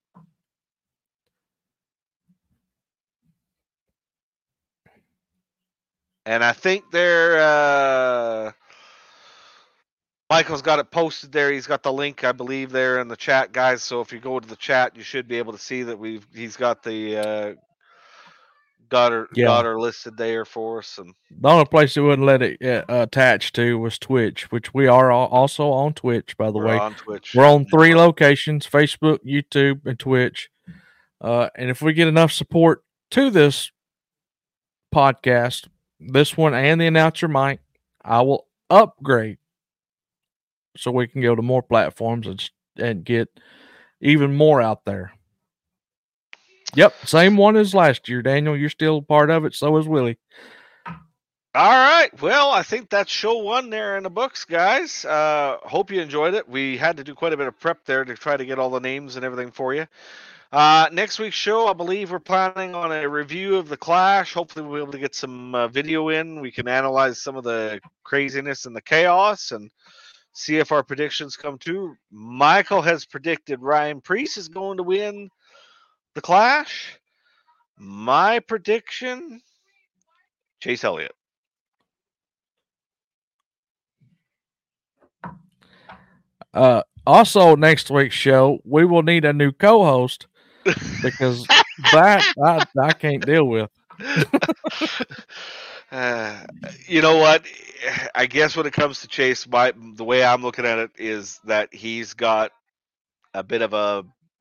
And I think they're Michael's got it posted there. He's got the link, I believe, there in the chat, guys. So if you go to the chat, you should be able to see that he's got the got her listed there for us. And the only place it wouldn't let it attach to was Twitch, which we are also on Twitch, by the way. On Twitch. We're on 3 locations: Facebook, YouTube, and Twitch. And if we get enough support to this podcast, this one and the announcer mic, I will upgrade so we can go to more platforms and get even more out there. Yep, same one as last year, Daniel. You're still part of it. So is Willie. All right. Well, I think that's show 1 there in the books, guys. Hope you enjoyed it. We had to do quite a bit of prep there to try to get all the names and everything for you. Next week's show, I believe we're planning on a review of the Clash. Hopefully we'll be able to get some video in. We can analyze some of the craziness and the chaos and see if our predictions come true. Michael has predicted Ryan Preece is going to win the Clash. My prediction, Chase Elliott. Also, next week's show, we will need a new co-host because that I can't deal with. You know what? I guess when it comes to Chase, the way I'm looking at it is that he's got a bit of a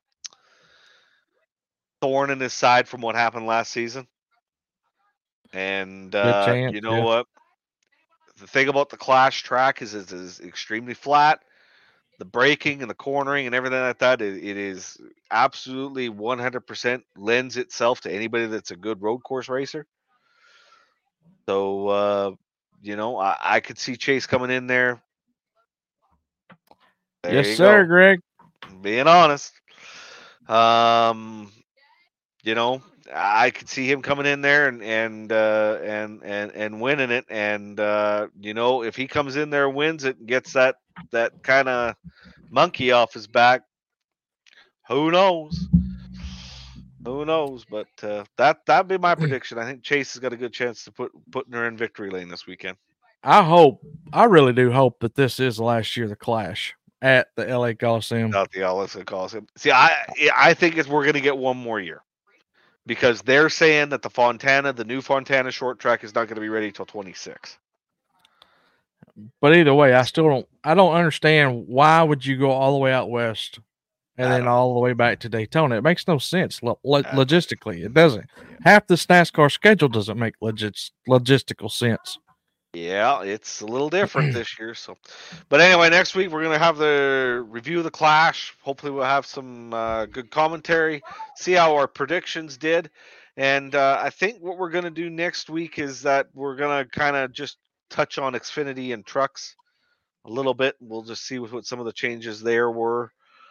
thorn in his side from what happened last season. And you know what? The thing about the Clash track is extremely flat. the braking and the cornering and everything like that, it is absolutely 100% lends itself to anybody that's a good road course racer. So, I could see Chase coming in there. There Yes, you sir, go. Greg. Being honest. I could see him coming in there and winning it. And if he comes in there and wins it and gets that kind of monkey off his back, who knows? Who knows? But that'd be my prediction. I think Chase has got a good chance to putting her in victory lane this weekend. I really do hope that this is the last year of the Clash at the LA Coliseum. Not the LA Coliseum. See, I think we're going to get one more year because they're saying that the new Fontana short track is not going to be ready till 26. But either way, I don't understand why would you go all the way out west and then all the way back to Daytona. It makes no sense logistically. It doesn't. Half this NASCAR schedule doesn't make logistical sense. Yeah, it's a little different this year. So, but anyway, next week we're gonna have the review of the Clash. Hopefully, we'll have some good commentary. See how our predictions did, and I think what we're gonna do next week is that we're gonna kind of just touch on Xfinity and trucks a little bit. We'll just see what some of the changes there were.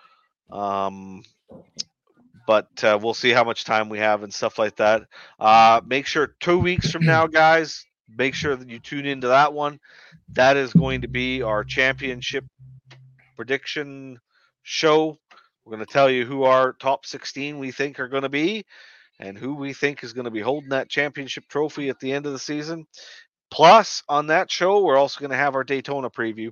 But we'll see how much time we have and stuff like that. Make sure 2 weeks from now, guys. Make sure that you tune into that one. That is going to be our championship prediction show. We're going to tell you who our top 16 we think are going to be and who we think is going to be holding that championship trophy at the end of the season. Plus, on that show, we're also going to have our Daytona preview.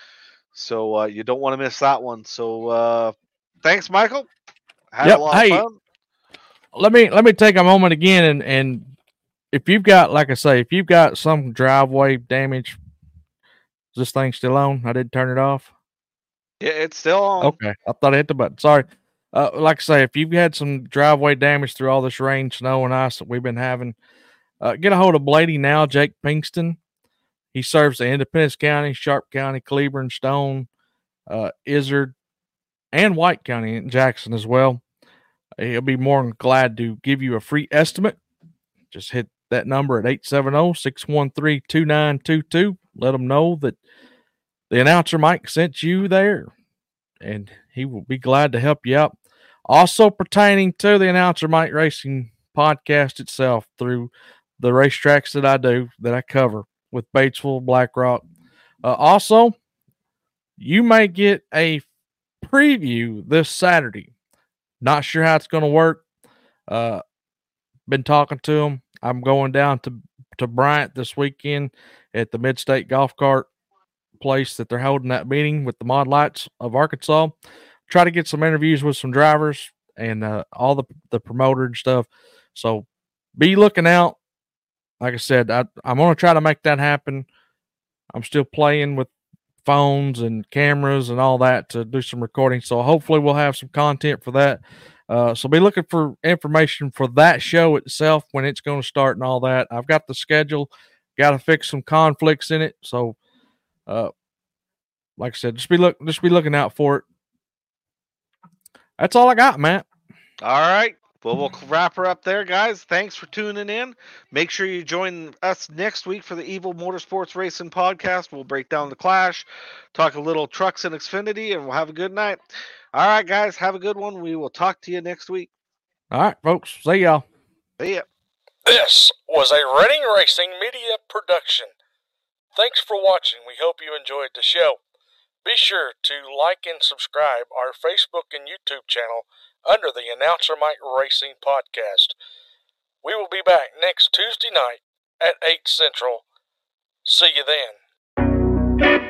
So you don't want to miss that one. So thanks, Michael. Had a lot of fun. Let me take a moment again and if you've got, like I say, if you've got some driveway damage, is this thing still on? I didn't turn it off. Yeah, it's still on. Okay, I thought I hit the button. Sorry. Like I say, if you've had some driveway damage through all this rain, snow, and ice that we've been having, get a hold of Blady now, Jake Pinkston. He serves the Independence County, Sharp County, Cleburne, Stone, Izard, and White County in Jackson as well. He'll be more than glad to give you a free estimate. Just hit that number at 870-613-2922. Let them know that the announcer Mike sent you there, and he will be glad to help you out. Also pertaining to the Announcer Mike Racing podcast itself through the racetracks that I do, that I cover with Batesville, Blackrock. Also, you may get a preview this Saturday. Not sure how it's going to work. Been talking to him. I'm going down to Bryant this weekend at the Mid-State Golf Cart place that they're holding that meeting with the Mod Lights of Arkansas. Try to get some interviews with some drivers and all the promoter and stuff. So be looking out. Like I said, I'm going to try to make that happen. I'm still playing with phones and cameras and all that to do some recording. So hopefully we'll have some content for that. So be looking for information for that show itself, when it's going to start and all that. I've got the schedule, got to fix some conflicts in it. So, like I said, just be looking out for it. That's all I got, Matt. All right. Well, we'll wrap her up there, guys. Thanks for tuning in. Make sure you join us next week for the Evil Motorsports Racing podcast. We'll break down the Clash, talk a little trucks and Xfinity, and we'll have a good night. All right, guys, have a good one. We will talk to you next week. All right, folks. See y'all. See ya. This was a Reading Racing Media production. Thanks for watching. We hope you enjoyed the show. Be sure to like and subscribe our Facebook and YouTube channel under the Announcer Mike Racing podcast. We will be back next Tuesday night at 8 Central. See you then.